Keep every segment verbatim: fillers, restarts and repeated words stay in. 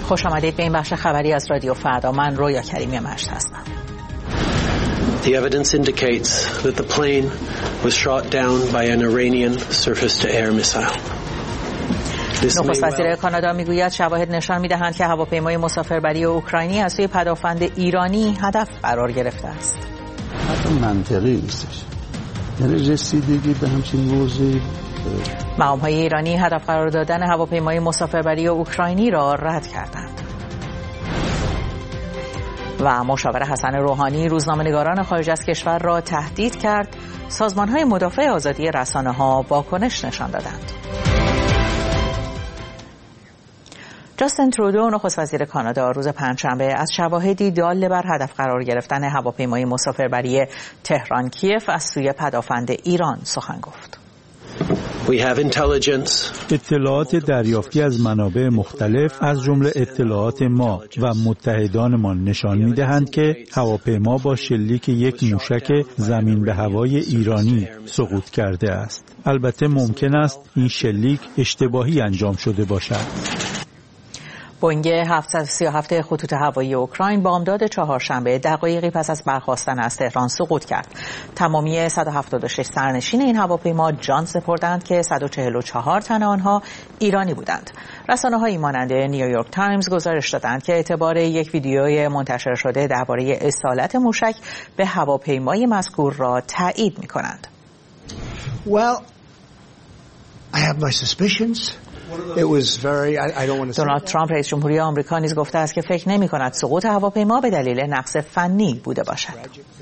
خوش آمدید به این بخش خبری از رادیو فردا. من رویا کریمی مشت هستم. The evidence indicates that the plane was shot down by an Iranian surface-to-air missile. نخست وزیر کانادا میگوید شواهد نشان میدهند که هواپیمای مسافربری اوکراینی از سوی پدافند ایرانی هدف قرار گرفته است. حتی منطقی نیستش. یعنی رسیدگی به همچین موضوعی. مقام‌های ایرانی هدف قرار دادن هواپیمای مسافربری اوکراینی را رد کردند. و مشاور حسن روحانی روزنامه‌نگاران خارج از کشور را تهدید کرد. سازمان‌های مدافع آزادی رسانه‌ها واکنش نشان دادند. جاستین ترودو نخست وزیر کانادا روز پنجشنبه از شواهدی دال بر هدف قرار گرفتن هواپیمای مسافربری تهران کیف از سوی پدافند ایران سخن گفت. اطلاعات دریافتی از منابع مختلف از جمله اطلاعات ما و متحدانمان نشان می‌دهند که هواپیما با شلیک یک موشک زمین به هوای ایرانی سقوط کرده است. البته ممکن است این شلیک اشتباهی انجام شده باشد. بوئینگ هفتصد و سی و هفت خطوط هوایی اوکراین بامداد چهارشنبه دقایقی پس از برخاستن از تهران سقوط کرد. تمامی صد و هفتاد و شش سرنشین این هواپیما جان سپردند که صد و چهل و چهار تن آنها ایرانی بودند. رسانه‌هایی مانند نیویورک تایمز گزارش دادند که اعتبار یک ویدیوی منتشر شده درباره اصالت موشک به هواپیمای مذکور را تایید می‌کنند. Well, I have my suspicions. دونالد ترامپ رئیس جمهوری آمریکا نیز گفته است که فکر نمی‌کند سقوط هواپیما به دلیل نقص فنی بوده باشد.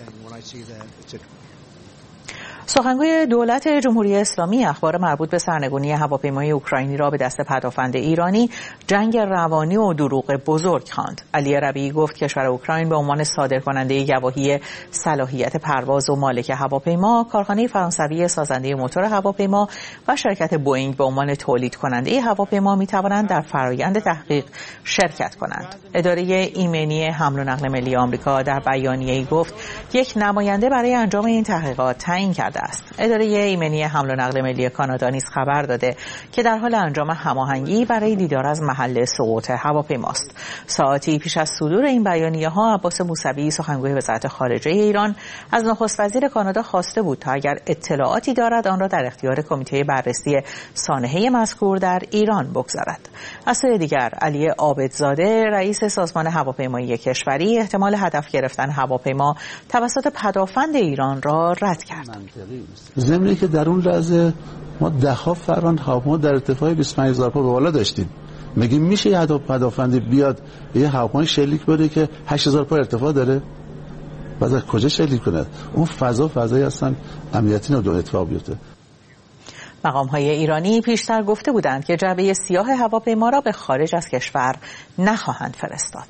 سخنگوی دولت جمهوری اسلامی اخبار مربوط به سرنگونی هواپیمای اوکراینی را به دست پدافند ایرانی جنگ روانی و دروغ بزرگ خواند. علی ربیعی گفت کشور اوکراین به عنوان صادرکننده گواهی صلاحیت پرواز و مالک هواپیما، کارخانه فرانسوی سازنده موتور هواپیما و شرکت بوئینگ به عنوان تولید کننده هواپیما می‌توانند در فرایند تحقیق شرکت کنند. اداره ایمنی حمل و نقل ملی آمریکا در بیانیه‌ای گفت یک نماینده برای انجام این تحقیقات تعیین کرده است. اداره ایمنی حمل و نقل ملی کانادا نیز خبر داده که در حال انجام هماهنگی برای دیدار از محل سقوط هواپیماست. ساعتی پیش از صدور این بیانیه‌ها عباس موسوی سخنگوی وزارت خارجه ایران از نخست وزیر کانادا خواسته بود تا اگر اطلاعاتی دارد آن را در اختیار کمیته بررسی سانحه مذکور در ایران بگذارد. از سوی دیگر علی عابدزاده رئیس سازمان هواپیمایی کشوری احتمال هدف گرفتن هواپیما توسط پدافند ایران را رد کرد. ضمن که در اون لحظه ما ده ها فران هواپیما در ارتفاع بیست و پنج هزار پا به بالا داشتیم. مگه میشه یه پدافندی بیاد یه هواپیمای شلیک بده که هشت هزار پا ارتفاع داره؟ بعد از کجا شلیک کنه؟ اون فضا فضایی هستن امنیتی نداره اتفاق بیفته. مقام‌های ایرانی پیشتر گفته بودند که جعبه سیاه هواپیما را به خارج از کشور نخواهند فرستاد.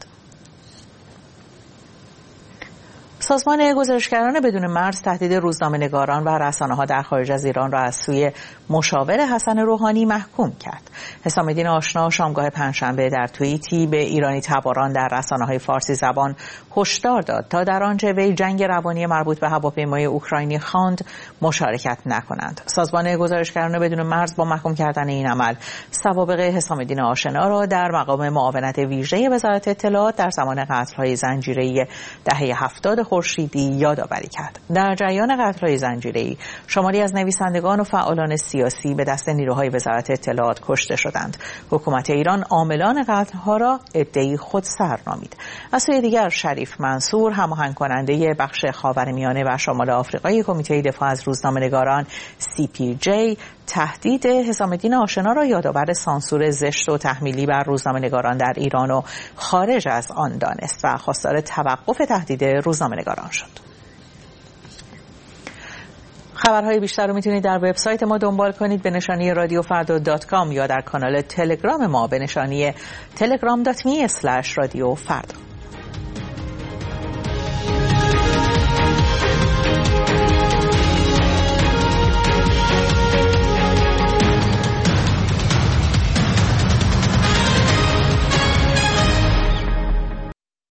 سازمان گزارشگران بدون مرز تهدید روزنامه‌نگاران و رسانه‌ها در خارج از ایران را از سوی مشاور حسن روحانی محکوم کرد. حسام الدین آشنا شامگاه پنجشنبه در توییتی به ایرانی تباران در رسانه‌های فارسی زبان هشدار داد تا در آنچه وی جنگ روانی مربوط به هواپیمای اوکراینی خواند مشارکت نکنند. سازمان گزارشگران بدون مرز با محکوم کردن این عمل سوابق حسام الدین آشنا را در مقام معاونت ویژه وزارت اطلاعات در زمان قتل‌های زنجیره‌ای دهه هفتاد خورشیدی یادآوری کرد. در جریان قتل‌های زنجیره‌ای شماری از نویسندگان و فعالان سیاسی به دست نیروهای وزارت اطلاعات کشته شدند. حکومت ایران عاملان قتل‌ها را عده‌ای خودسر نامید. از سوی دیگر شریف منصور هماهنگ کننده بخش خاورمیانه و شمال آفریقای کمیته دفاع از روزنامه‌نگاران سی پی جی تهدید حسام الدین آشنا را یادآور سانسور زشت و تحمیلی بر روزنامه‌نگاران در ایران و خارج از آن دانست و خواستار توقف تهدید روزنامه‌نگاران شد. خبرهای بیشتر رو میتونید در وبسایت ما دنبال کنید به نشانی رادیو فردا دات کام یا در کانال تلگرام ما به نشانی تلگرام دات می اسلش رادیو فردا.